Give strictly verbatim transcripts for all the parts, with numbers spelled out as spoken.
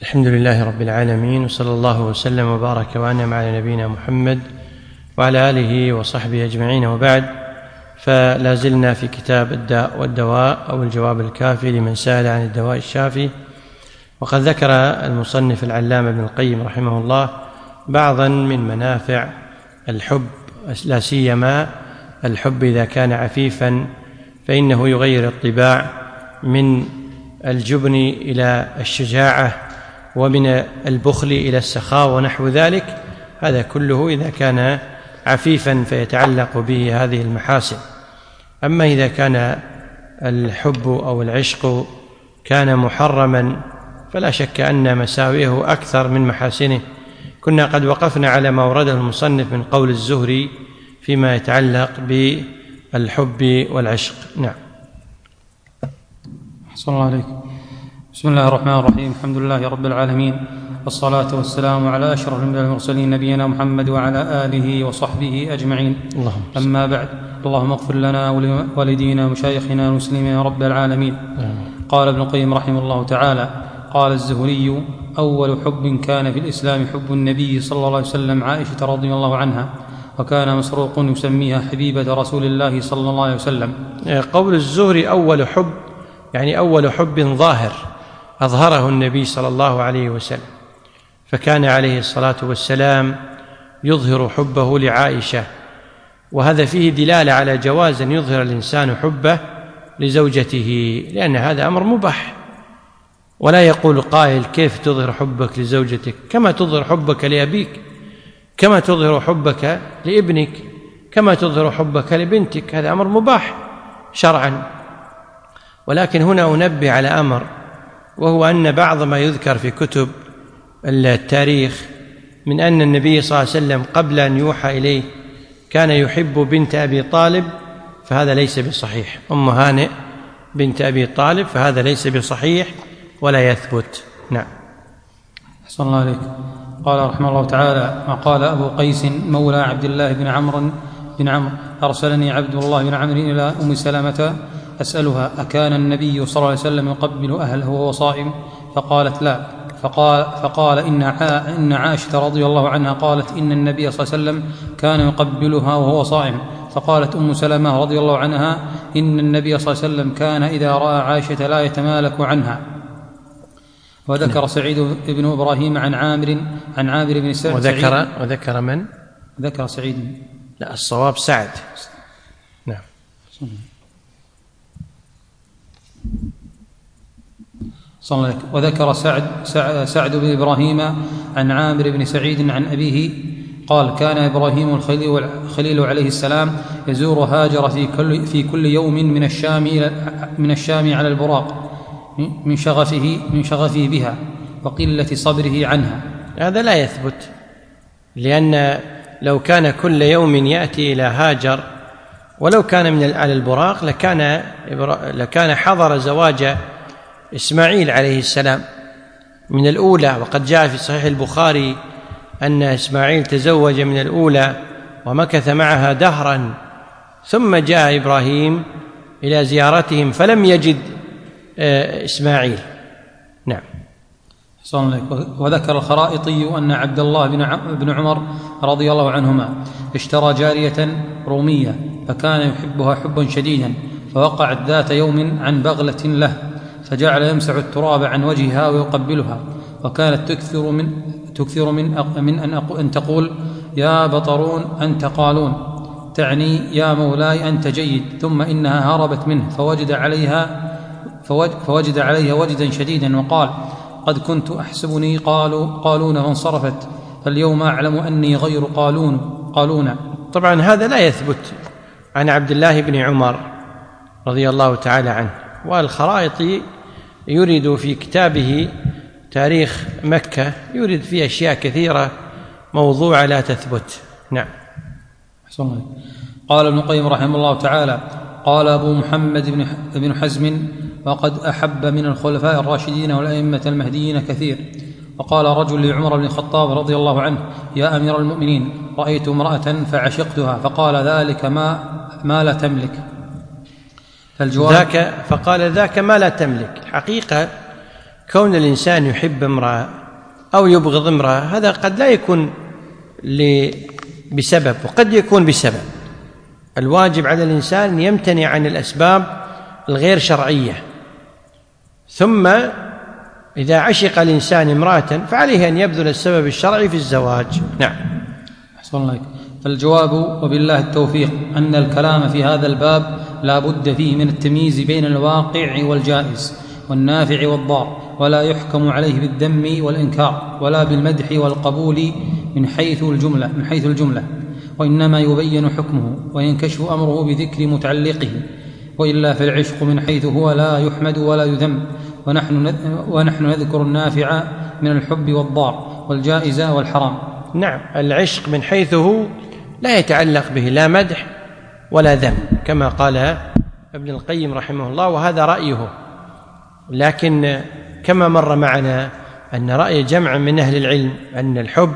الحمد لله رب العالمين، وصلى الله وسلم وبارك وأنعم على نبينا محمد وعلى آله وصحبه أجمعين، وبعد، فلا زلنا في كتاب الداء والدواء أو الجواب الكافي لمن سأل عن الدواء الشافي. وقد ذكر المصنف العلامة ابن القيم رحمه الله بعضا من منافع الحب، لا سيما الحب إذا كان عفيفا فإنه يغير الطباع من الجبن إلى الشجاعة ومن البخل إلى السخاء ونحو ذلك، هذا كله إذا كان عفيفا فيتعلق به هذه المحاسن. أما إذا كان الحب أو العشق كان محرما فلا شك أن مساوئه أكثر من محاسنه. كنا قد وقفنا على ما ورده المصنف من قول الزهري فيما يتعلق بالحب والعشق. نعم. أحسن الله عليك. بسم الله الرحمن الرحيم. الحمد لله رب العالمين، والصلاة والسلام على أشرف المرسلين نبينا محمد وعلى آله وصحبه أجمعين. اللهم أما بعد، اللهم اغفر لنا ولوالدينا ومشايخنا المسلمين يا رب العالمين. قال ابن القيم رحمه الله تعالى: قال الزهري: أول حب كان في الإسلام حب النبي صلى الله عليه وسلم عائشة رضي الله عنها، وكان مسروق يسميها حبيبة رسول الله صلى الله عليه وسلم. قول الزهري أول حب يعني أول حب ظاهر أظهره النبي صلى الله عليه وسلم، فكان عليه الصلاة والسلام يظهر حبه لعائشة، وهذا فيه دلالة على جواز أن يظهر الإنسان حبه لزوجته، لأن هذا أمر مباح. ولا يقول قائل: كيف تظهر حبك لزوجتك؟ كما تظهر حبك لأبيك، كما تظهر حبك لابنك، كما تظهر حبك لبنتك، هذا أمر مباح شرعا. ولكن هنا أنبه على أمر، وهو أن بعض ما يذكر في كتب التاريخ من أن النبي صلى الله عليه وسلم قبل أن يوحى إليه كان يحب بنت أبي طالب، فهذا ليس بصحيح، أم هانئ بنت أبي طالب، فهذا ليس بصحيح ولا يثبت. نعم. أحسن الله عليك. قال رحمه الله تعالى: وقال أبو قيس مولى عبد الله بن عمرو بن عمرو: أرسلني عبد الله بن عمرو إلى أم سلمة أسألها: أكان النبي صلى الله عليه وسلم يقبل أهله وهو صائم؟ فقالت: لا. فقال, فقال إن, إن عائشة رضي الله عنها قالت: إن النبي صلى الله عليه وسلم كان يقبلها وهو صائم. فقالت أم سلمة رضي الله عنها: إن النبي صلى الله عليه وسلم كان إذا رأى عائشة لا يتمالك عنها. وذكر سعيد بن إبراهيم عن عامر عن عامر بن سعد وذكر, وذكر من؟ ذكر سعيد، لا، الصواب سعد. نعم. صلى الله عليه. وذكر سعد, سعد بن إبراهيم عن عامر بن سعيد عن أبيه قال: كان إبراهيم الخليل عليه السلام يزور هاجر في كل, في كل يوم من الشام, من الشام على البراق من شغفه, من شغفه بها وقلة صبره عنها. هذا لا يثبت، لأن لو كان كل يوم يأتي إلى هاجر ولو كان من على البراق لكان, لكان حضر زواج إسماعيل عليه السلام من الأولى. وقد جاء في صحيح البخاري أن إسماعيل تزوج من الأولى ومكث معها دهرا، ثم جاء إبراهيم إلى زيارتهم فلم يجد إسماعيل. نعم. وذكر الخرائطي أن عبد الله بن عمر رضي الله عنهما اشترى جارية رومية فكان يحبها حبا شديدا، فوقعت ذات يوم عن بغلة له فجعل يمسح التراب عن وجهها ويقبلها، وكانت تكثر من تكثر من من أن, أن تقول: يا بطرون أنت قالون، تعني يا مولاي أنت جيد. ثم إنها هربت منه فوجد عليها فوجد عليها وجدا شديدا، وقال: قد كنت أحسبني قالوا قالون وانصرفت، فاليوم أعلم أني غير قالون قالون. طبعا هذا لا يثبت عن عبد الله بن عمر رضي الله تعالى عنه. والخرائطي يريد في كتابه تاريخ مكة يريد فيه أشياء كثيرة موضوعة لا تثبت. نعم. قال ابن القيم رحمه الله تعالى: قال أبو محمد بن حزم: وقد أحب من الخلفاء الراشدين والأئمة المهديين كثير. وقال رجل لعمر بن الخطاب رضي الله عنه: يا أمير المؤمنين، رأيت امرأة فعشقتها. فقال: ذلك ما, ما لا تملك. ذاك فقال: ذاك ما لا تملك. حقيقة كون الإنسان يحب امرأة أو يبغض امرأة هذا قد لا يكون بسبب وقد يكون بسبب. الواجب على الإنسان أن يمتنع عن الأسباب الغير شرعية، ثم إذا عشق الإنسان امرأة فعليه أن يبذل السبب الشرعي في الزواج. نعم. أحسن الله. فالجواب وبالله التوفيق أن الكلام في هذا الباب لا بد فيه من التمييز بين الواقع والجائز والنافع والضار، ولا يحكم عليه بالذم والإنكار ولا بالمدح والقبول من حيث الجملة من حيث الجملة وإنما يبين حكمه وينكشف أمره بذكر متعلقه، وإلا فالعشق من حيث هو لا يحمد ولا يذم، ونحن ونحن نذكر النافع من الحب والضار والجائز والحرام. نعم، العشق من حيث هو لا يتعلق به لا مدح ولا ذم كما قال ابن القيم رحمه الله، وهذا رأيه. لكن كما مر معنا أن رأي جمع من أهل العلم أن الحب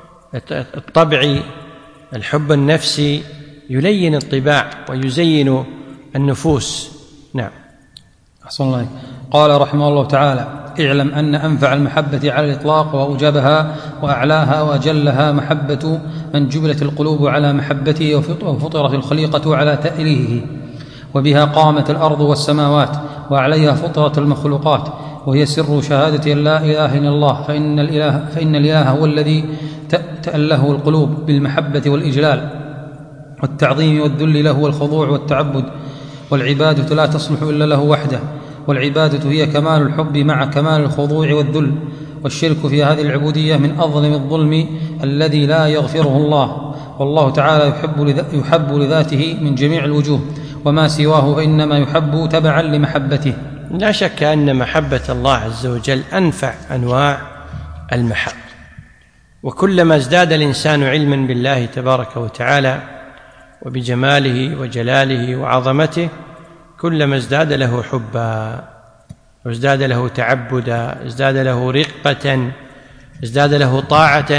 الطبعي الحب النفسي يلين الطباع ويزين النفوس. نعم. أحسن الله. قال رحمه الله تعالى: اعلم أن أنفع المحبة على الإطلاق وأوجبها وأعلاها وأجلها محبة من جبلت القلوب على محبته وفطرت الخليقة على تأليهه، وبها قامت الأرض والسماوات وعليها فطرت المخلوقات، وهي سر شهادة أن لا إله إلا الله، فإن الإله, فإن الإله هو الذي تأله القلوب بالمحبة والإجلال والتعظيم والذل له والخضوع والتعبد، والعبادة لا تصلح إلا له وحده، والعبادة هي كمال الحب مع كمال الخضوع والذل، والشرك في هذه العبودية من أظلم الظلم الذي لا يغفره الله، والله تعالى يحب, يحب لذاته من جميع الوجوه، وما سواه فإنما يحب تبعا لمحبته. لا شك أن محبة الله عز وجل أنفع أنواع المحبة، وكلما ازداد الإنسان علما بالله تبارك وتعالى وبجماله وجلاله وعظمته كلما ازداد له حبا وازداد له تعبدا، ازداد له رقة، ازداد له طاعة.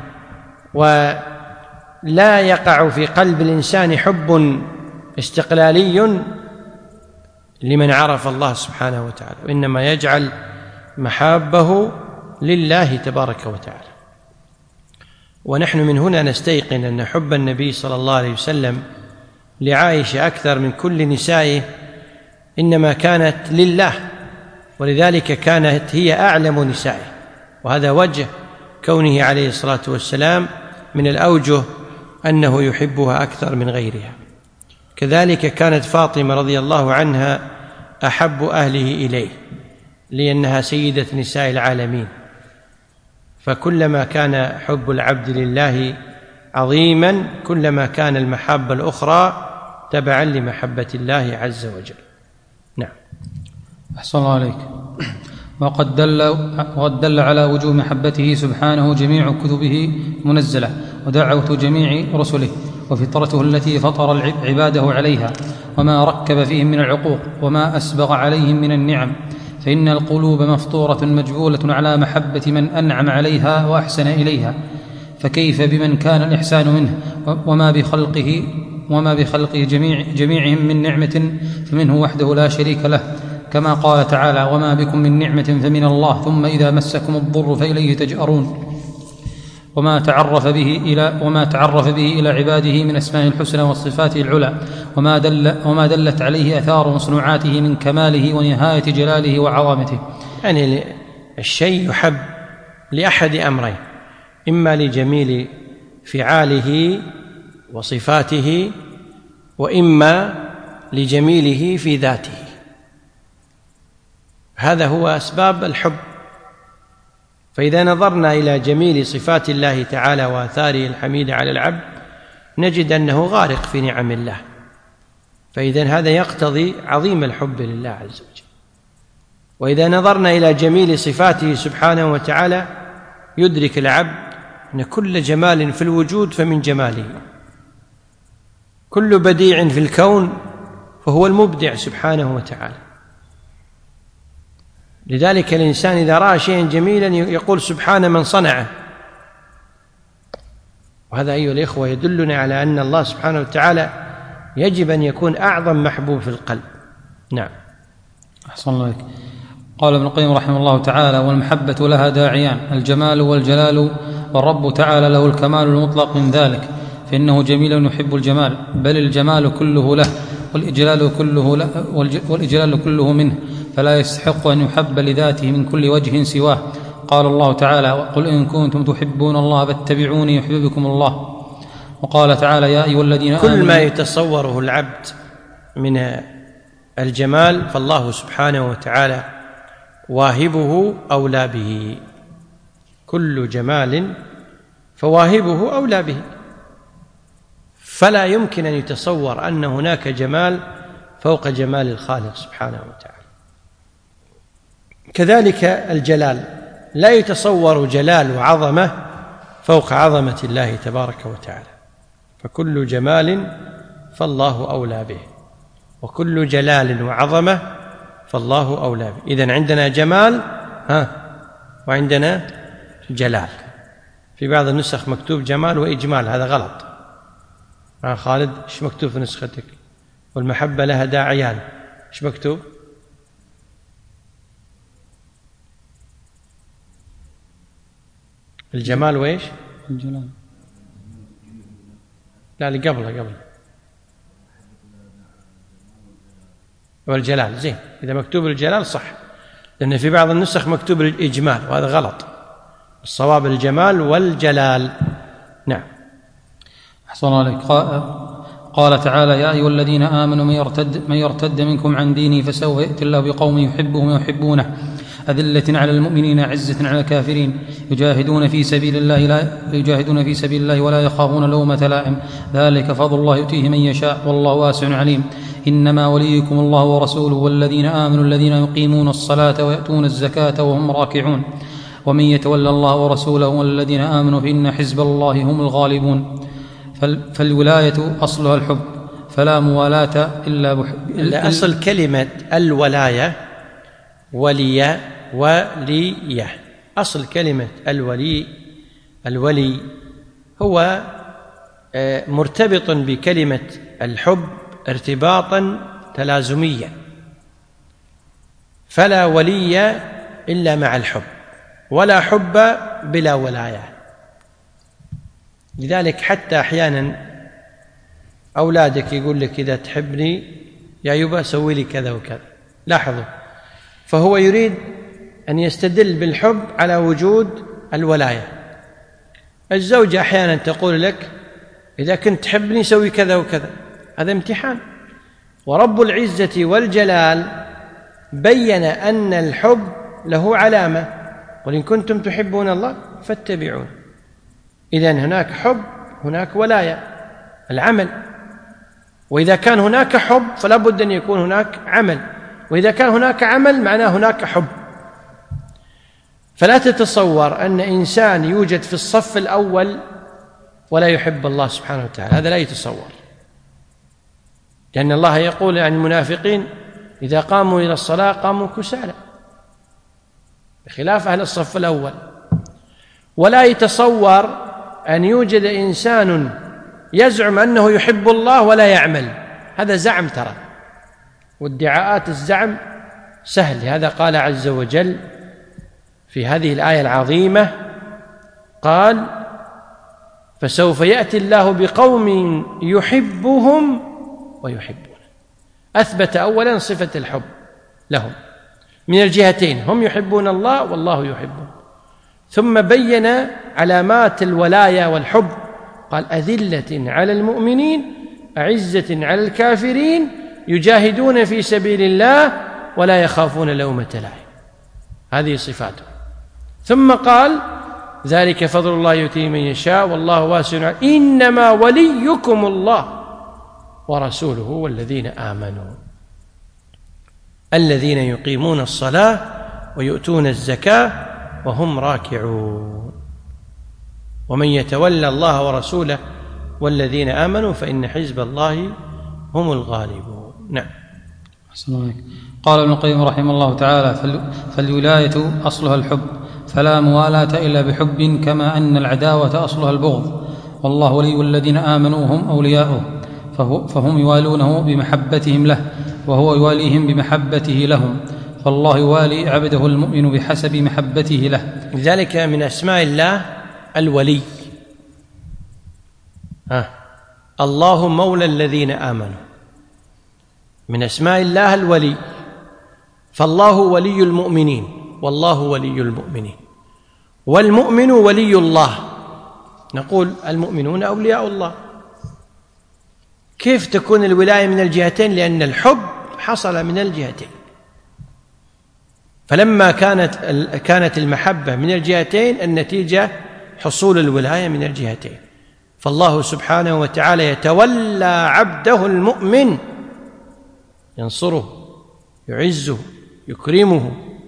ولا يقع في قلب الإنسان حب استقلالي لمن عرف الله سبحانه وتعالى، وإنما يجعل محابه لله تبارك وتعالى. ونحن من هنا نستيقن أن حب النبي صلى الله عليه وسلم لعائشة أكثر من كل نسائه إنما كانت لله، ولذلك كانت هي أعلم نسائه، وهذا وجه كونه عليه الصلاة والسلام من الأوجه أنه يحبها أكثر من غيرها. كذلك كانت فاطمة رضي الله عنها أحب أهله إليه لأنها سيدة نساء العالمين، فكلما كان حب العبد لله عظيما كلما كان المحبة الأخرى تبعا لمحبة الله عز وجل. نعم. أحسن الله عليك. وقد دل, وقد دل على وجوب محبته سبحانه جميع كتبه المنزلة ودعوة جميع رسله وفطرته التي فطر عباده عليها، وما ركب فيهم من العقوق وما أسبغ عليهم من النعم، فإن القلوب مفطورة مجبولة على محبة من أنعم عليها وأحسن إليها، فكيف بمن كان الإحسان منه وما بخلقه وما بخلقه جميع جميعهم من نعمة فمنه وحده لا شريك له، كما قال تعالى: وما بكم من نعمة فمن الله ثم إذا مسكم الضر فإليه تجأرون. وما تعرف به إلى وما تعرف به إلى عباده من أسماء الحسنى والصفات العلى، وما دل وما دلت عليه آثار مصنوعاته من كماله ونهاية جلاله وعظمته. يعني الشيء يحب لأحد أمرين: إما لجميل فعاله وصفاته، وإما لجميله في ذاته. هذا هو أسباب الحب. فإذا نظرنا إلى جميل صفات الله تعالى وآثاره الحميدة على العبد نجد أنه غارق في نعم الله، فإذا هذا يقتضي عظيم الحب لله عز وجل. وإذا نظرنا إلى جميل صفاته سبحانه وتعالى يدرك العبد أن كل جمال في الوجود فمن جماله، كل بديع في الكون فهو المبدع سبحانه وتعالى. لذلك الإنسان إذا رأى شيئا جميلا يقول سبحان من صنعه. وهذا أيها الإخوة يدلنا على أن الله سبحانه وتعالى يجب أن يكون أعظم محبوب في القلب. نعم. أحسن الله عليك. قال ابن القيم رحمه الله تعالى: والمحبة لها داعيان: الجمال والجلال، والرب تعالى له الكمال المطلق من ذلك، فإنه جميل يحب الجمال، بل الجمال كله له، والإجلال كله, له والإجلال كله منه، فلا يستحق أن يحب لذاته من كل وجه سواه. قال الله تعالى: قل إن كنتم تحبون الله فاتبعوني يحببكم الله. وقال تعالى: يا أيها الذين آمنوا. كل ما يتصوره العبد من الجمال فالله سبحانه وتعالى واهبه أولى به، كل جمال فواهبه أولى به، فلا يمكن أن يتصور أن هناك جمال فوق جمال الخالق سبحانه وتعالى. كذلك الجلال، لا يتصور جلال وعظمة فوق عظمة الله تبارك وتعالى، فكل جمال فالله أولى به، وكل جلال وعظمة فالله أولى به. إذن عندنا جمال ها وعندنا جلال. في بعض النسخ مكتوب جمال وإجمال، هذا غلط. مع خالد إيش مكتوب في نسختك؟ والمحبة لها داعيان، إيش مكتوب؟ الجمال وإيش؟ الجلال. لا اللي قبله قبله والجلال. زين، إذا مكتوب الجلال صح، لأن في بعض النسخ مكتوب الإجمال وهذا غلط. الصواب الجمال والجلال. نعم. أحسن عليك. قال تعالى: يا أيها الذين آمنوا من يرتد, من يرتد منكم عن دينه فسوف يأتي الله بقوم يحبهم ويحبونه، أذلة على المؤمنين عزة على الكافرين، يجاهدون في سبيل الله لا يجاهدون في سبيل الله ولا يخافون لومة لائم، ذلك فضل الله يؤتيه من يشاء والله واسع عليم. إنما وليكم الله ورسوله والذين آمنوا الذين يقيمون الصلاة ويأتون الزكاة وهم راكعون، ومن يتولى الله ورسوله والذين آمنوا فإن حزب الله هم الغالبون. فالولاية أصلها الحب، فلا موالاة إلا بحب. أصل كلمة الولاية ولي ولية، أصل كلمة الولي الولي هو مرتبط بكلمة الحب ارتباطا تلازميا، فلا ولي إلا مع الحب، ولا حب بلا ولاية. لذلك حتى أحيانا أولادك يقول لك إذا تحبني يا يبا سوي لي كذا وكذا، لاحظوا، فهو يريد أن يستدل بالحب على وجود الولاية. الزوجة أحيانا تقول لك إذا كنت تحبني سوي كذا وكذا، هذا امتحان. ورب العزة والجلال بين أن الحب له علامة: قل إن كنتم تحبون الله فاتبعون. إذن هناك حب هناك ولاية، العمل، وإذا كان هناك حب فلا بد أن يكون هناك عمل، وإذا كان هناك عمل معناه هناك حب. فلا تتصور أن إنسان يوجد في الصف الأول ولا يحب الله سبحانه وتعالى، هذا لا يتصور، لأن الله يقول عن المنافقين: إذا قاموا إلى الصلاة قاموا كسالى، بخلاف أهل الصف الأول. ولا يتصور أن يوجد إنسان يزعم أنه يحب الله ولا يعمل، هذا زعم ترى، وادعاءات الزعم سهل. لهذا قال عز وجل في هذه الآية العظيمة، قال: فسوف يأتي الله بقوم يحبهم ويحبونه. أثبت أولا صفة الحب لهم من الجهتين، هم يحبون الله والله يحبهم، ثم بين علامات الولاية والحب، قال: أذلة على المؤمنين أعزة على الكافرين يجاهدون في سبيل الله ولا يخافون لومة لائم. هذه صفاته. ثم قال: ذلك فضل الله يؤتيه من يشاء والله واسع عليم. إنما وليكم الله ورسوله والذين آمنوا الذين يقيمون الصلاة ويؤتون الزكاة وهم راكعون، ومن يتولى الله ورسوله والذين آمنوا فإن حزب الله هم الغالبون. نعم. قال ابن القيم رحمه الله تعالى: فالولاية أصلها الحب، فلا موالاة إلا بحب، كما أن العداوة أصلها البغض، والله ولي الذين آمنوا هم أولياؤه، فهم يوالونه بمحبتهم له وهو يواليهم بمحبته لهم، فالله يوالي عبده المؤمن بحسب محبته له. لذلك من أسماء الله الولي. ها الله مولى الذين آمنوا، من أسماء الله الولي، فالله ولي المؤمنين والله ولي المؤمنين، والمؤمن ولي الله. نقول المؤمنون أولياء الله. كيف تكون الولاية من الجهتين؟ لأن الحب حصل من الجهتين، فلما كانت كانت المحبة من الجهتين النتيجة حصول الولاية من الجهتين. فالله سبحانه وتعالى يتولى عبده المؤمن، ينصره، يعزه، يكرمه،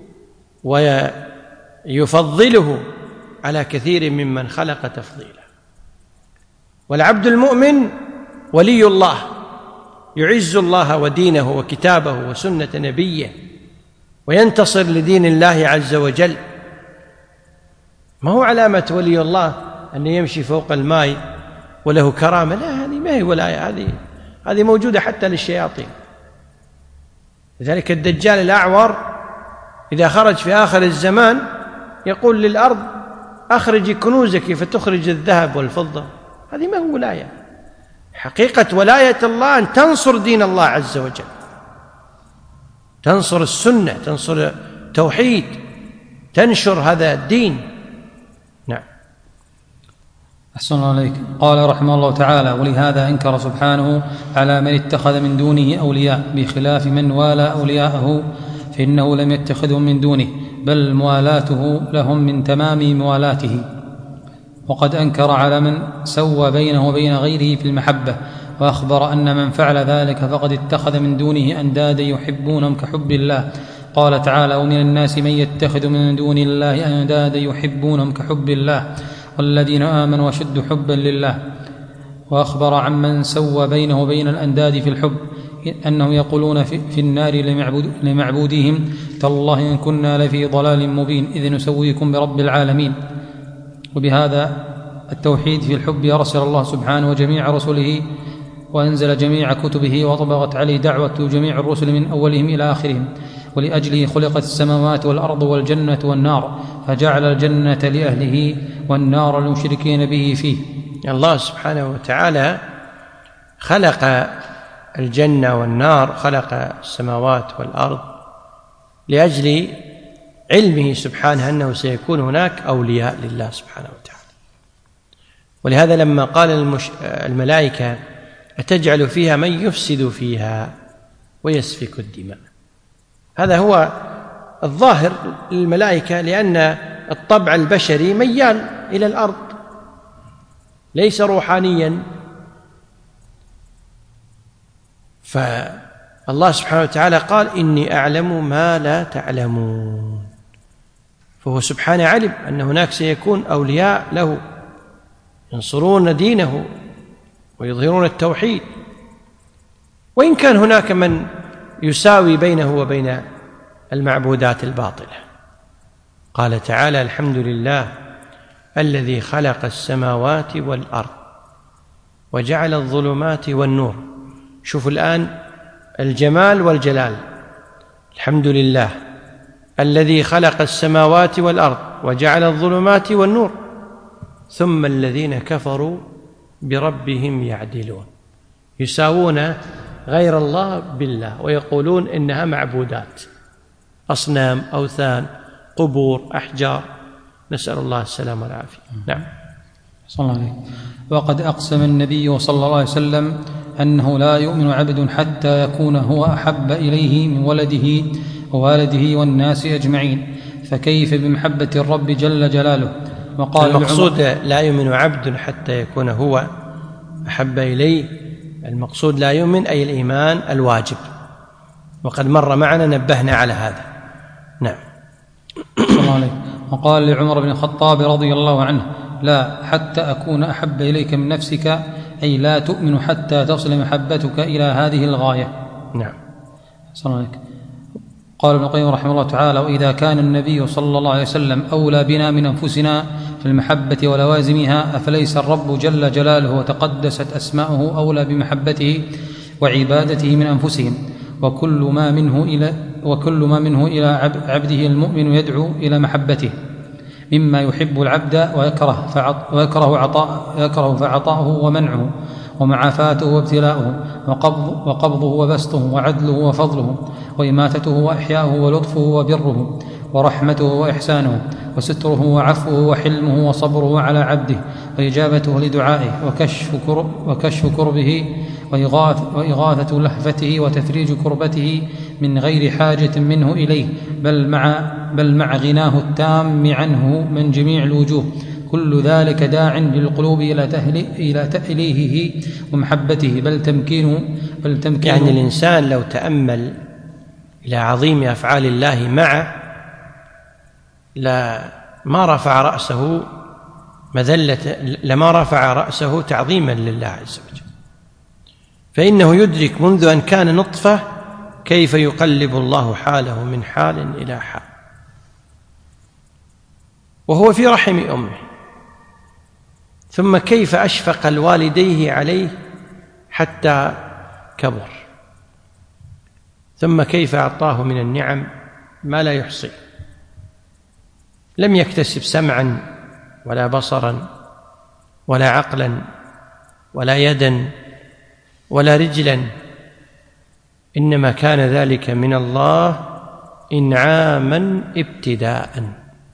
ويفضله على كثير ممن خلق تفضيلا. والعبد المؤمن ولي الله، يعز الله ودينه وكتابه وسنة نبيه، وينتصر لدين الله عز وجل. ما هو علامة ولي الله أن يمشي فوق الماء وله كرامة، لا، هذه ما هي ولاية، هذه هذه موجودة حتى للشياطين. لذلك الدجال الأعور إذا خرج في آخر الزمان يقول للأرض أخرجي كنوزك فتخرج الذهب والفضة. هذه ما هو ولاية. حقيقة ولاية الله أن تنصر دين الله عز وجل، تنصر السنة، تنصر التوحيد، تنشر هذا الدين. نعم. أحسن الله عليك. قال رحمه الله تعالى: ولهذا أنكر سبحانه على من اتخذ من دونه أولياء بخلاف من والى أولياءه، فإنه لم يتخذهم من دونه، بل موالاته لهم من تمام موالاته. وقد أنكر على من سوى بينه وبين غيره في المحبة، وأخبر أن من فعل ذلك فقد اتخذ من دونه أندادا يحبونهم كحب الله. قال تعالى: ومن الناس من يتخذ من دون الله أندادا يحبونهم كحب الله والذين آمنوا أشد حبا لله. وأخبر عن من سوى بينه وبين الأنداد في الحب أنهم يقولون في النار لمعبودهم: تالله إن كنا لفي ضلال مبين إذ نسويكم برب العالمين. وبهذا التوحيد في الحب أرسل الله سبحانه وجميع رسله، وأنزل جميع كتبه، وطبقت عليه دعوة جميع الرسل من أولهم إلى آخرهم. ولأجله خلقت السماوات والأرض والجنة والنار، فجعل الجنة لأهله والنار للمشركين به فيه. الله سبحانه وتعالى خلق الجنة والنار، خلق السماوات والأرض لأجل علمه سبحانه أنه سيكون هناك أولياء لله سبحانه وتعالى. ولهذا لما قال المش... الملائكة: أتجعل فيها من يفسد فيها ويسفك الدماء، هذا هو الظاهر للملائكة، لأن الطبع البشري ميال إلى الأرض، ليس روحانيا. فالله سبحانه وتعالى قال: إني أعلم ما لا تعلمون. فهو سبحانه علم أن هناك سيكون أولياء له ينصرون دينه ويظهرون التوحيد، وإن كان هناك من يساوي بينه وبين المعبودات الباطلة. قال تعالى: الحمد لله الذي خلق السماوات والأرض وجعل الظلمات والنور. شوفوا الآن الجمال والجلال. الحمد لله الذي خلق السماوات والأرض وجعل الظلمات والنور، ثم الذين كفروا بربهم يعدلون، يساوون غير الله بالله ويقولون إنها معبودات، أصنام، أوثان، قبور، أحجار، نسأل الله السلامة والعافية. نعم. صلى الله عليه. وقد أقسم النبي صلى الله عليه وسلم أنه لا يؤمن عبد حتى يكون هو أحب إليه من ولده ووالده والناس أجمعين، فكيف بمحبة الرب جل جلاله. وقال المقصود لا يؤمن عبد حتى يكون هو أحب إليه، المقصود لا يؤمن أي الإيمان الواجب، وقد مر معنا نبهنا على هذا. نعم. صلى الله عليه. وقال لعمر بن الخطاب رضي الله عنه: لا حتى أكون أحب إليك من نفسك، أي لا تؤمن حتى تصل محبتك إلى هذه الغاية. نعم. صلى الله عليه. قال ابن القيم رحمه الله تعالى: وإذا كان النبي صلى الله عليه وسلم أولى بنا من أنفسنا في المحبة ولوازمها، أفليس الرب جل جلاله وتقدست أسماؤه أولى بمحبته وعبادته من أنفسهم؟ وكل ما منه إلى وكل ما منه إلى عبده المؤمن يدعو إلى محبته مما يحب العبد ويكره فعط ويكره عطاء يكره فعطاؤه ومنعه ومعافاته وابتلاؤه وقبض وقبضه وبسطه وعدله وفضله وإماتته وإحياؤه ولطفه وبره ورحمته وإحسانه وستره وعفوه وحلمه وصبره على عبده وإجابته لدعائه وكشف, كرب وكشف كربه وإغاث وإغاثة لهفته وتفريج كربته من غير حاجة منه إليه بل مع, بل مع غناه التام عنه من جميع الوجوه. كل ذلك داع للقلوب إلى تأليهه ومحبته بل تمكينه, بل تمكينه يعني الإنسان لو تأمل إلى عظيم أفعال الله معه لا ما رفع رأسه مذلة لما رفع رأسه تعظيما لله عز وجل، فإنه يدرك منذ أن كان نطفة كيف يقلب الله حاله من حال إلى حال وهو في رحم أمه، ثم كيف أشفق الوالديه عليه حتى كبر، ثم كيف أعطاه من النعم ما لا يحصي. لم يكتسب سمعا ولا بصرا ولا عقلا ولا يدا ولا رجلا، إنما كان ذلك من الله إنعاما ابتداء.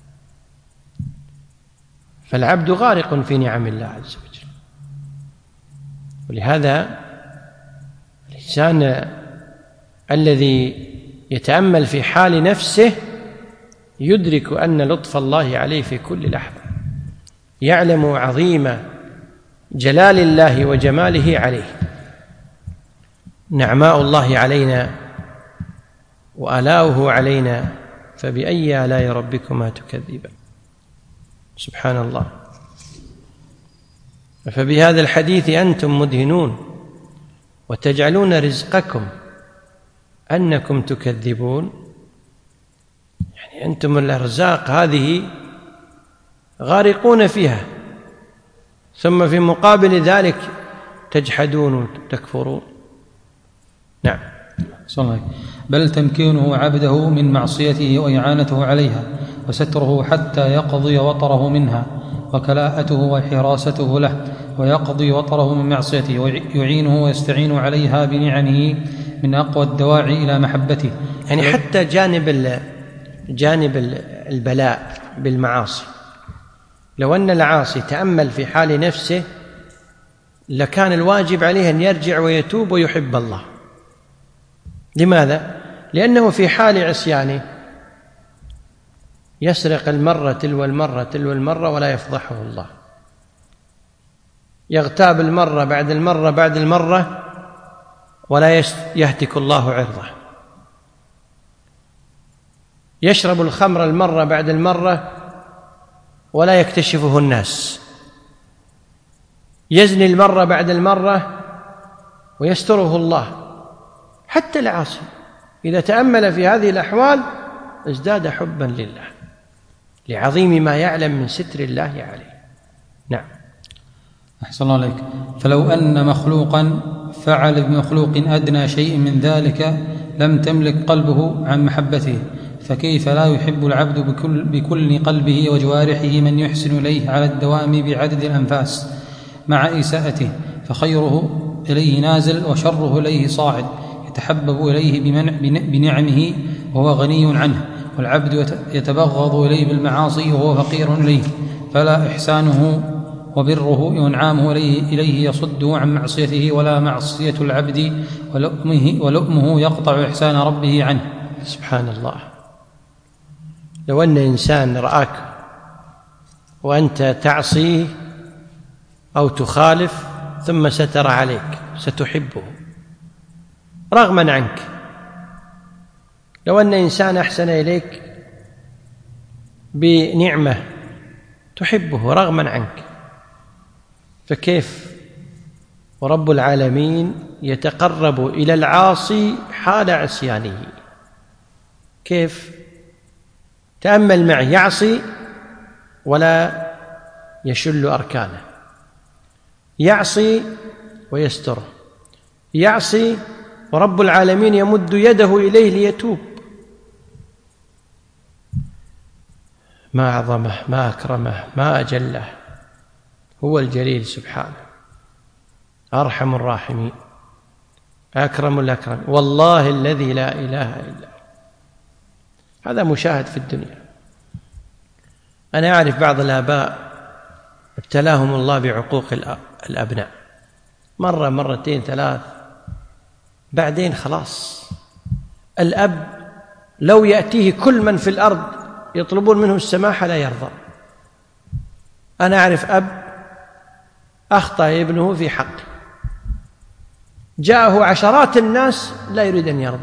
فالعبد غارق في نعم الله عز وجل، ولهذا الإنسان الذي يتأمل في حال نفسه يدرك أن لطف الله عليه في كل لحظة، يعلم عظيم جلال الله وجماله عليه. نعماء الله علينا وآلاؤه علينا، فبأي آلاء ربكما تكذبان؟ سبحان الله. فبهذا الحديث أنتم مدهنون وتجعلون رزقكم أنكم تكذبون، يعني أنتم الأرزاق هذه غارقون فيها، ثم في مقابل ذلك تجحدون وتكفرون. نعم. بل تمكينه عبده من معصيته وإعانته عليها وستره حتى يقضي وطره منها، وكلاءته وحراسته له ويقضي وطره من معصيته، ويعينه ويستعين عليها بنعمه من أقوى الدواعي إلى محبته. يعني حتى جانب جانب البلاء بالمعاصي، لو أن العاصي تأمل في حال نفسه لكان الواجب عليه أن يرجع ويتوب ويحب الله. لماذا؟ لأنه في حال عصيانه يسرق المرة تلو المرة تلو المرة ولا يفضحه الله، يغتاب المرة بعد المرة بعد المرة ولا يهتك الله عرضه، يشرب الخمر المرة بعد المرة ولا يكتشفه الناس، يزني المرة بعد المرة ويستره الله. حتى العاصي إذا تأمل في هذه الأحوال ازداد حبا لله لعظيم ما يعلم من ستر الله عليه. نعم. أحسن الله عليك. فلو أن مخلوقا فعل بمخلوق أدنى شيء من ذلك لم تملك قلبه عن محبته، فكيف لا يحب العبد بكل, بكل قلبه وجوارحه من يحسن إليه على الدوام بعدد الأنفاس مع إساءته، فخيره إليه نازل وشره إليه صاعد، يتحبب إليه بنعمه وهو غني عنه، والعبد يتبغض إليه بالمعاصي وهو فقير إليه، فلا إحسانه وبره وإنعامه إليه يصده عن معصيته، ولا معصية العبد ولؤمه, ولؤمه يقطع إحسان ربه عنه. سبحان الله. لو أن إنسان رآك وأنت تعصيه أو تخالف ثم ستر عليك ستحبه رغما عنك. لو أن إنسان أحسن إليك بنعمة تحبه رغما عنك، فكيف ورب العالمين يتقرب إلى العاصي حال عصيانه؟ كيف؟ تأمل معي، يعصي ولا يشل أركانه، يعصي ويستره، يعصي ورب العالمين يمد يده إليه ليتوب ما أعظمه، ما أكرمه، ما أجله، هو الجليل سبحانه، أرحم الراحمين، أكرم الأكرم، والله الذي لا إله إلا هو. هذا مشاهد في الدنيا. أنا أعرف بعض الآباء ابتلاهم الله بعقوق الأبناء مرة مرتين ثلاث، بعدين خلاص الأب لو يأتيه كل من في الأرض يطلبون منه السماحة لا يرضى. أنا أعرف أب أخطأ ابنه في حقه، جاءه عشرات الناس لا يريد أن يرضى.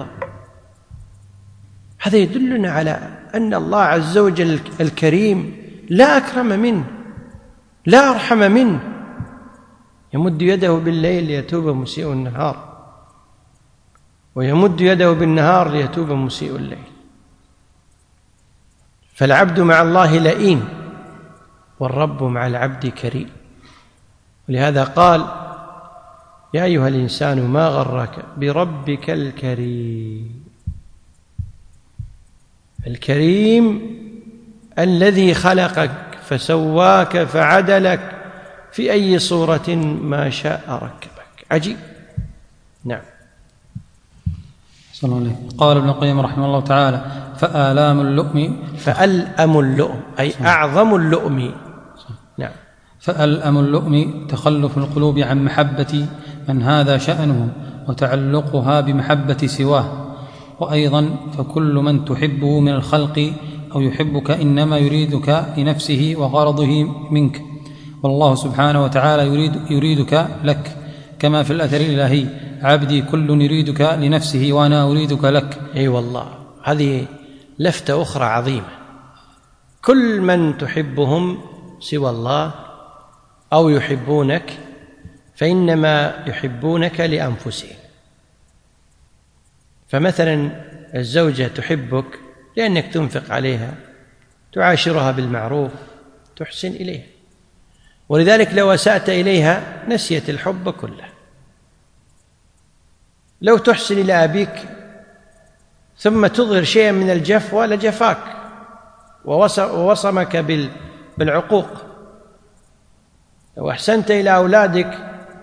هذا يدلنا على أن الله عز وجل الكريم لا أكرم منه، لا أرحم منه. يمد يده بالليل ليتوب مسيء النهار، ويمد يده بالنهار ليتوب مسيء الليل. فالعبد مع الله لئيم، والرب مع العبد كريم. ولهذا قال: يا أيها الإنسان ما غرك بربك الكريم. الكريم الذي خلقك فسواك فعدلك في أي صورة ما شاء ركبك. عجيب. نعم. صلى الله عليه. قال ابن القيم رحمه الله تعالى: فآلام اللؤم فألأم اللؤم أي أعظم اللؤم. نعم. فألأم اللؤم تخلف القلوب عن محبة من هذا شأنه وتعلقها بمحبة سواه. وأيضا فكل من تحبه من الخلق أو يحبك إنما يريدك لنفسه وغرضه منك، والله سبحانه وتعالى يريد يريدك لك، كما في الأثر الإلهي: عبدي كل يريدك لنفسه وأنا أريدك لك. أي والله، هذه لفتة أخرى عظيمة. كل من تحبهم سوى الله أو يحبونك فإنما يحبونك لأنفسهم. فمثلا الزوجة تحبك لأنك تنفق عليها، تعاشرها بالمعروف، تحسن إليها، ولذلك لو أسأت إليها نسيت الحب كله. لو تحسن إلى أبيك ثم تظهر شيئا من الجفوة لجفاك ووصمك بالعقوق. لو أحسنت إلى أولادك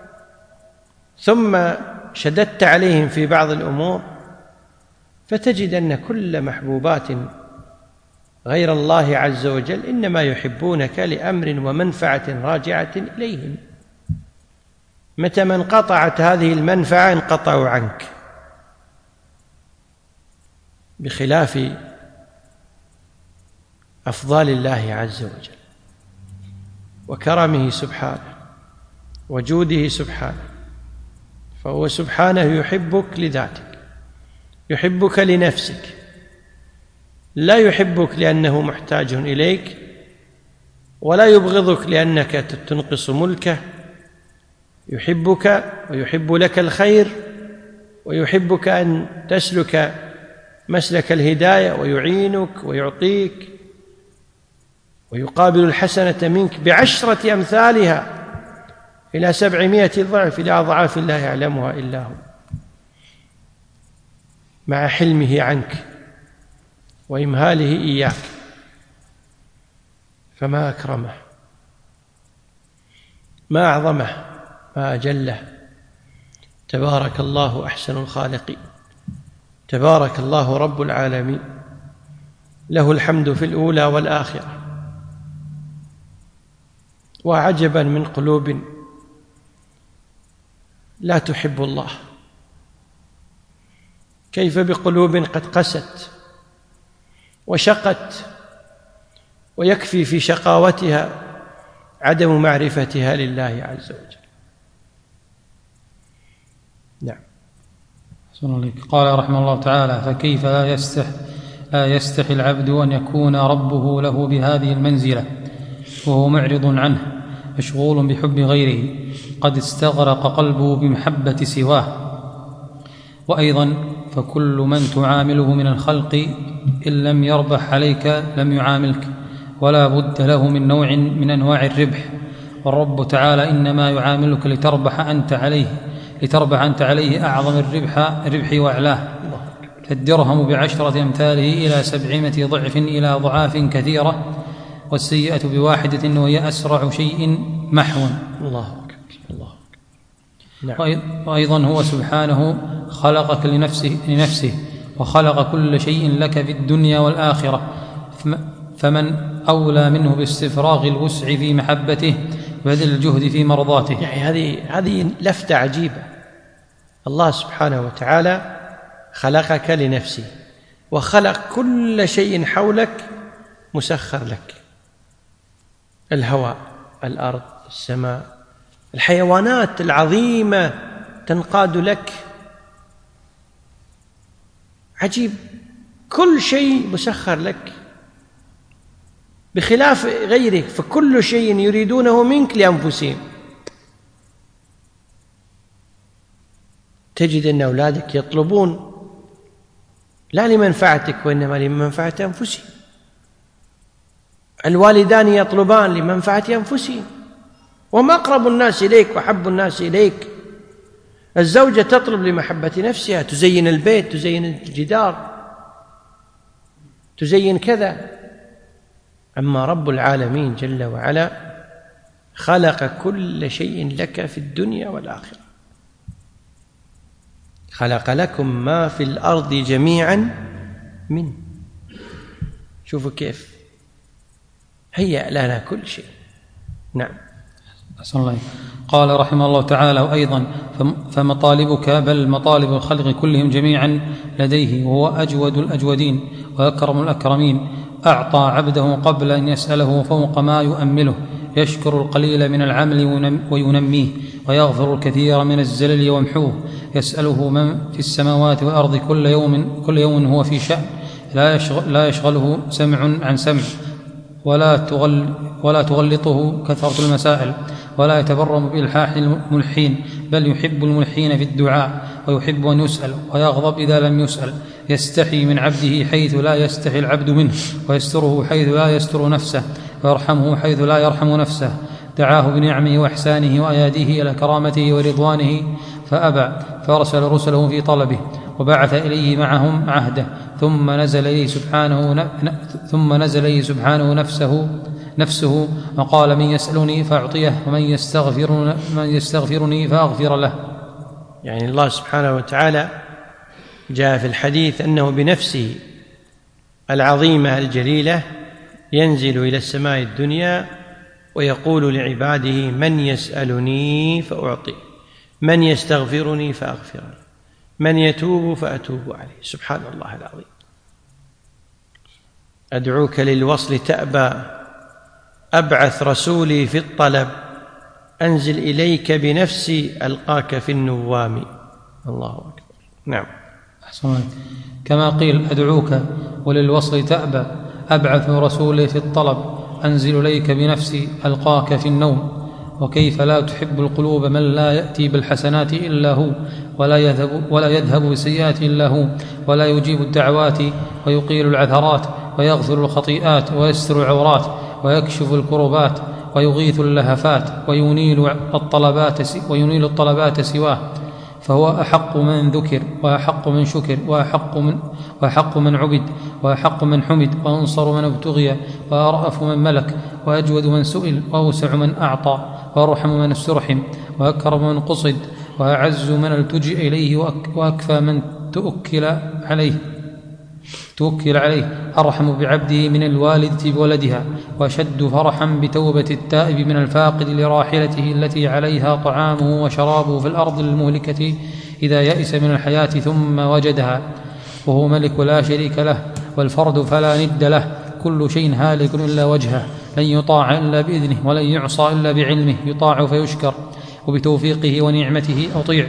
ثم شددت عليهم في بعض الأمور فتجد أن كل محبوبات غير الله عز وجل إنما يحبونك لأمر ومنفعة راجعة إليهم. متى ما انقطعت هذه المنفعة انقطعوا عنك، بخلاف أفضال الله عز وجل وكرمه سبحانه وجوده سبحانه. فهو سبحانه يحبك لذاتك، يحبك لنفسك، لا يحبك لأنه محتاج إليك، ولا يبغضك لأنك تنقص ملكه. يحبك ويحب لك الخير، ويحبك أن تسلك مسلك الهداية، ويعينك ويعطيك، ويقابل الحسنة منك بعشرة أمثالها إلى سبعمائة ضعف، إلى أضعاف لا يعلمها إلا هو، مع حلمه عنك وإمهاله إياك. فما أكرمه، ما أعظمه، ما أجله. تبارك الله أحسن الخالقين، تبارك الله رب العالمين، له الحمد في الأولى والآخرة. وعجبا من قلوب لا تحب الله، كيف بقلوب قد قست وشقت، ويكفي في شقاوتها عدم معرفتها لله عز وجل. نعم. قال رحمه الله تعالى: فكيف لا يستح لا يستحي العبد أن يكون ربه له بهذه المنزلة وهو معرض عنه مشغول بحب غيره، قد استغرق قلبه بمحبة سواه. وأيضا فكل من تعامله من الخلق إن لم يربح عليك لم يعاملك، ولا بد له من نوع من أنواع الربح، والرب تعالى إنما يعاملك لتربح أنت عليه لتربح أنت عليه أعظم الربح الربح وأعلاه. فالدرهم بعشرة أمثاله إلى سبعمائة ضعف إلى ضعاف كثيرة، والسيئة بواحدة وهي أسرع شيء محوا. الله أكبر الله أكبر. نعم. وأيضا هو سبحانه خلقك لنفسه, لنفسه وخلق كل شيء لك في الدنيا والآخرة، فمن أولى منه باستفراغ الوسع في محبته وبذل الجهد في مرضاته. يعني هذه هذه لفتة عجيبة. الله سبحانه وتعالى خلقك لنفسه وخلق كل شيء حولك مسخر لك، الهواء، الأرض، السماء، الحيوانات العظيمة تنقاد لك. عجيب، كل شيء مسخر لك بخلاف غيرك، فكل شيء يريدونه منك لأنفسهم. تجد أن أولادك يطلبون لا لمنفعتك وإنما لمنفعة أنفسهم، الوالدان يطلبان لمنفعة أنفسهم، وهم أقرب الناس إليك وأحب الناس إليك. الزوجة تطلب لمحبة نفسها، تزين البيت، تزين الجدار، تزين كذا. أما رب العالمين جل وعلا خلق كل شيء لك في الدنيا والآخرة، خلق لكم ما في الأرض جميعا منه. شوفوا كيف هيأ لنا كل شيء. نعم. أحسن الله. قال رحمه الله تعالى: وأيضا فمطالبك بل مطالب الخلق كلهم جميعا لديه، وهو أجود الأجودين وأكرم الأكرمين، أعطى عبده قبل أن يسأله فوق ما يؤمله، يشكر القليل من العمل وينميه، ويغفر الكثير من الزلل ويمحوه. يسأله من في السماوات والأرض كل يوم كل يوم هو في شأن، لا يشغل لا يشغله سمع عن سمع، ولا تغل ولا تغلطه كثرة المسائل، ولا يتبرم بإلحاح الملحين، بل يحب الملحين في الدعاء، ويحب أن يسأل، ويغضب إذا لم يسأل. يستحي من عبده حيث لا يستحي العبد منه، ويستره حيث لا يستر نفسه، ويرحمه حيث لا يرحم نفسه. دعاه بنعمه وإحسانه وأياده إلى كرامته ورضوانه فأبى، فأرسل رسله في طلبه، وبعث إليه معهم عهده، ثم نزل إليه سبحانه ثم نزل إليه سبحانه نفسه نفسه وقال: من يسألني فأعطيه، ومن يستغفرني, من يستغفرني فأغفر له. يعني الله سبحانه وتعالى جاء في الحديث أنه بنفسه العظيمة الجليلة ينزل إلى السماء الدنيا ويقول لعباده: من يسألني فأعطيه، من يستغفرني فأغفر له، من يتوب فأتوب عليه. سبحان الله العظيم. أدعوك للوصل تأبى، أبعث رسولي في الطلب، أنزل إليك بنفسي ألقاك في النوام. الله أكبر. نعم. أحسن. كما قيل: أدعوك وللوصل تأبى، أبعث رسولي في الطلب، أنزل إليك بنفسي ألقاك في النوم. وكيف لا تحب القلوب من لا يأتي بالحسنات إلا هو، ولا يذهب, ولا يذهب بالسيئات إلا هو، ولا يجيب الدعوات ويقيل العثرات، ويغفر الخطيئات ويستر العورات، ويكشف الكربات ويغيث اللهفات، وينيل الطلبات وينيل الطلبات سواه. فهو أحق من ذكر، وأحق من شكر، وأحق من, وأحق من عبد، وأحق من حمد، وأنصر من ابتغي، وأرأف من ملك، وأجود من سئل، وأوسع من أعطى، وأرحم من استرحم، وأكرم من قصد، وأعز من التجئ إليه، وأكفى من تؤكل عليه توكل عليه، أرحم بعبده من الوالدة بولدها، وأشد فرحا بتوبة التائب من الفاقد لراحلته التي عليها طعامه وشرابه في الأرض المهلكة إذا يئس من الحياة ثم وجدها. وهو ملك لا شريك له، والفرد فلا ند له، كل شيء هالك إلا وجهه، لن يطاع إلا بإذنه، ولن يعصى إلا بعلمه، يطاع فيشكر، وبتوفيقه ونعمته أطيع،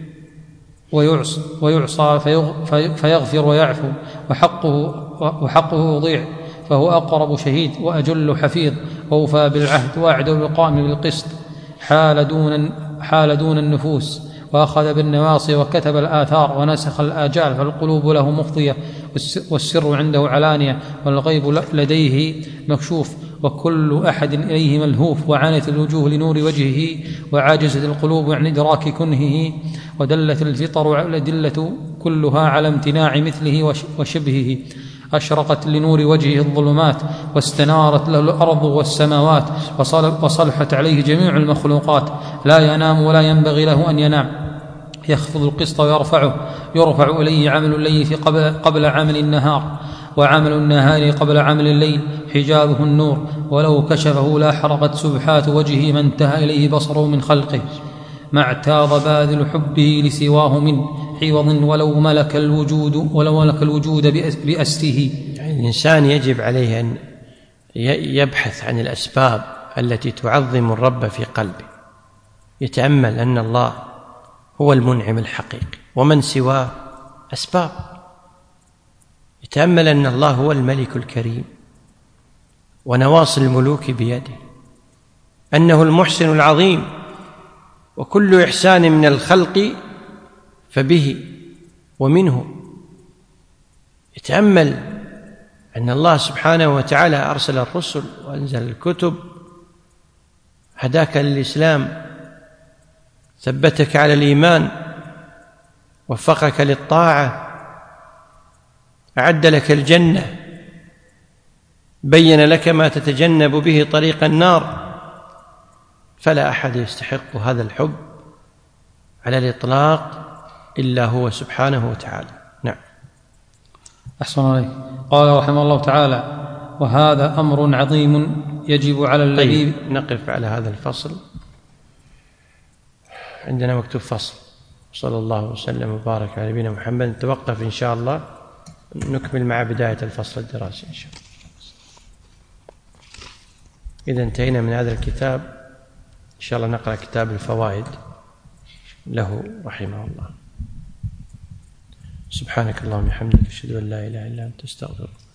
ويعصى, ويعصى فيغفر ويعفو، وحقه, وحقه يضيع، فهو أقرب شهيد، وأجل حفيظ، ووفى بالعهد، وأعدل القائم بالقسط. حال دون, حال دون النفوس، وأخذ بالنواصي، وكتب الآثار، ونسخ الآجال، فالقلوب له مفضية، والسر عنده علانية، والغيب لديه مكشوف، وكل أحد إليه ملهوف، وعانت الوجوه لنور وجهه، وعاجزت القلوب عن إدراك كنهه، ودلت الفطر والأدلة كلها على امتناع مثله وشبهه. أشرقت لنور وجهه الظلمات، واستنارت له الأرض والسماوات، وصلحت عليه جميع المخلوقات، لا ينام ولا ينبغي له أن ينام، يخفض القسط ويرفعه، يرفع إليه عمل الليل قبل, قبل عمل النهار، وعمل النهار قبل عمل الليل، حجابه النور، ولو كشفه لاحرقت سبحات وجهه ما انتهى إليه بصره من خلقه، ما اعتاض باذل حبه لسواه من عوض، ولو ملك الوجود ولو ملك الوجود بأسره. يعني الإنسان يجب عليه أن يبحث عن الأسباب التي تعظم الرب في قلبه، يتأمل أن الله هو المنعم الحقيقي ومن سواه أسباب، يتأمل أن الله هو الملك الكريم ونواصي الملوك بيده، أنه المحسن العظيم، وكل إحسان من الخلق فبه ومنه. يتأمل أن الله سبحانه وتعالى أرسل الرسل وأنزل الكتب، هداك للإسلام، ثبتك على الإيمان، وفقك للطاعة، أعد لك الجنة، بين لك ما تتجنب به طريق النار، فلا أحد يستحق هذا الحب على الإطلاق إلا هو سبحانه وتعالى. نعم. أحسن عليك. قال رحمه الله تعالى: وهذا أمر عظيم يجب على الذي. طيب، نقف على هذا الفصل، عندنا مكتوب فصل. صلى الله وسلم وبارك على نبينا محمد. نتوقف إن شاء الله، نكمل مع بداية الفصل الدراسي إن شاء الله. إذا انتهينا من هذا الكتاب، إن شاء الله نقرأ كتاب الفوائد له رحمه الله. سبحانك اللهم وبحمدك، أشهد أن لا إله إلا أنت، أستغفرك.